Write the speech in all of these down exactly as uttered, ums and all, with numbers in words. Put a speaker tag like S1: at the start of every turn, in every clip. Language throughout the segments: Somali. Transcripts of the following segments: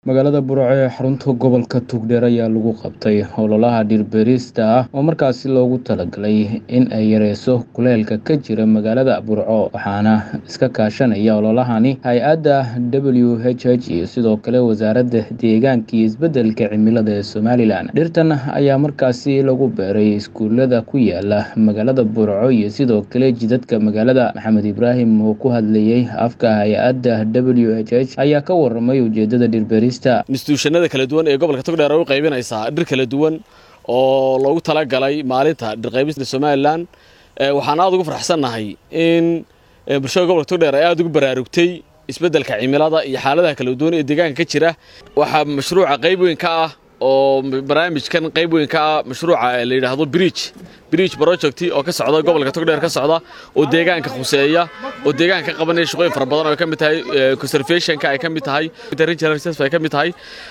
S1: Magaalada Burco ee xarunta gobolka Togdheer ayaa lagu qabtay ololaha dhir beerista ah oo markaasi loogu talagalay in ay yareyso kuleylka ka jira magaalada Burco, waxaana iska kaashanaya ololahani hay'adda W H H iyo sidoo kale wasaaradda deegaanka iyo isbeddelka cimilada ee Somaliland. Dhirtan ayaa markaasi lagu beeray iskuulada ku yaala magaalada Burco iyo sidoo kale jidadka magaalada. Maxamed Ibraahim oo ku hadlayay afka hay'adda W H H ayaa ka warramay ujeedada dhir beerista
S2: institutionada kala duwan ee gobolka Togdheer oo qaybinaysa dhir kala duwan oo loogu talagalay maalinta dhir qaybinta Somaliland. waxaan aad ugu faraxsanahay in bulshada gobolka Togdheer ay aad ugu baraarugtay isbeddelka cimilada iyo xaaladaha kala duwan ee deegaanka ka jira. waxa mashruuca qayb weyn ka ah oo barnaamijkan qayb weyn ka ah mashruuca la yiraahdo bridge bridge project oo ka socda gobolka Togdheer ka socda oo deegaanka khuseeya oo deegaanka qabanaya shaqooyin fara badan oo ka mid tahay conservation ka ay ka mid tahay regional research ay ka mid tahay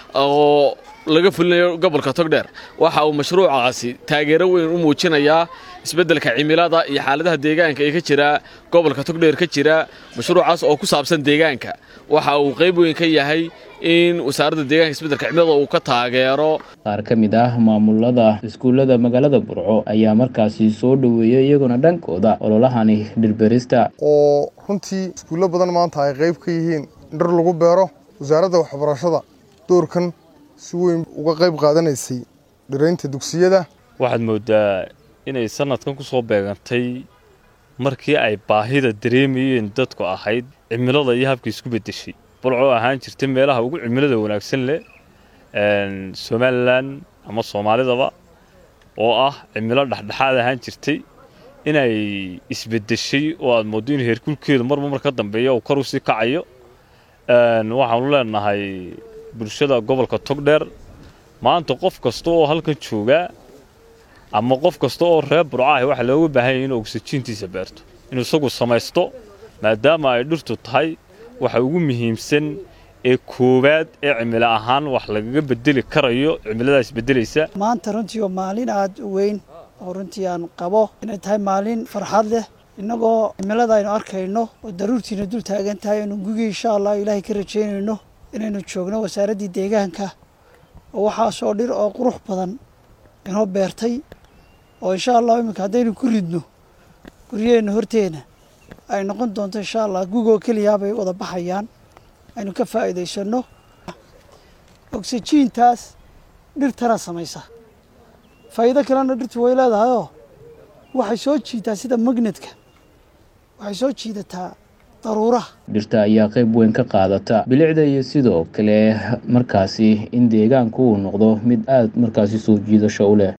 S2: oo laga fulinayo gobolka Togdheer. waxa uu mashruucaasi taageero weyn u muujinayaa isbeddelka cimilada iyo xaaladaha deegaanka ee ka jira gobolka Togdheer ka jira. mashruucaas oo ku saabsan deegaanka waxa uu qayb weyn ka yahay in wasaaradda deegaanka isbeddelka cimilada uu ka taageero.
S1: qaar ka mid ah maamulada iskuulada magaalada Burco ayaa markaasi soo dhaweeyay iyaguna dhankooda ololahani dhir beerista
S3: oo runtii iskuulo badan maanta ay qayb ka yihiin dhir lagu beero. wasaaradda waxbarashada doorkan si weyn uga qayb qaadanaysay dhiraynta dugsiyada.
S4: waxaad moodaa inay sanadkan ku soo beegantay markii ay baahida dareemayeen dadku ahayd cimilada iyo habka isku bedeshay. Burco ahaan jirtay meelaha ugu cimilada wanaagsan leh een Somaliland ama Soomaalidaba oo ah cimilo dhaxdhaxaad ahaan jirtay inay isbedeshay oo aad moodo in heerkulkeedu marba mar ka dambeeyo oo kor u sii kacayo. een waxaan u leenahay bulshada gobolka Togdheer maanta qof kasta oo halkan jooga ama qof kasta oo reer Burco ah waxa looga baahan yahay inuu oxygen-tiisa beerto inuu isagu samaysto maadaama ay dhirtu tahay waxa ugu muhiimsan ee koowaad ee cimilo ahaan wax laga bedeli karayo cimiladaas bedelaysa.
S5: maanta runtii waa maalin aad u weyn oo runtii aan qabo inay tahay maalin farxad leh inagoo cimilada aynu arkayno oo daruurtiina dul taagan tahay inuu gugi insha Allah Ilaahay ka rajeynayno inaynu joogno wasaaradda deegaanka oo waxa soo dhir oo qurux badan inoo beertay oo insha Allah imika hadaynu ku ridno guriyeena horteena ay noqon doonto insha Allah gugo kaliya bay wada baxayaan aynu ka faa'iideysano. oxygen-taas dhirtana samaysa faa'iido kalena dhirtu way leedahay oo waxay soo jiitaa sida magnetka waxay soo jiidataa daruuraha.
S1: dhirta ayaa qayb weyn ka qaadata bilicda iyo sidoo kale markaasi in deegaanku uu noqdo mid aad markaasi soo jiidasho u leh.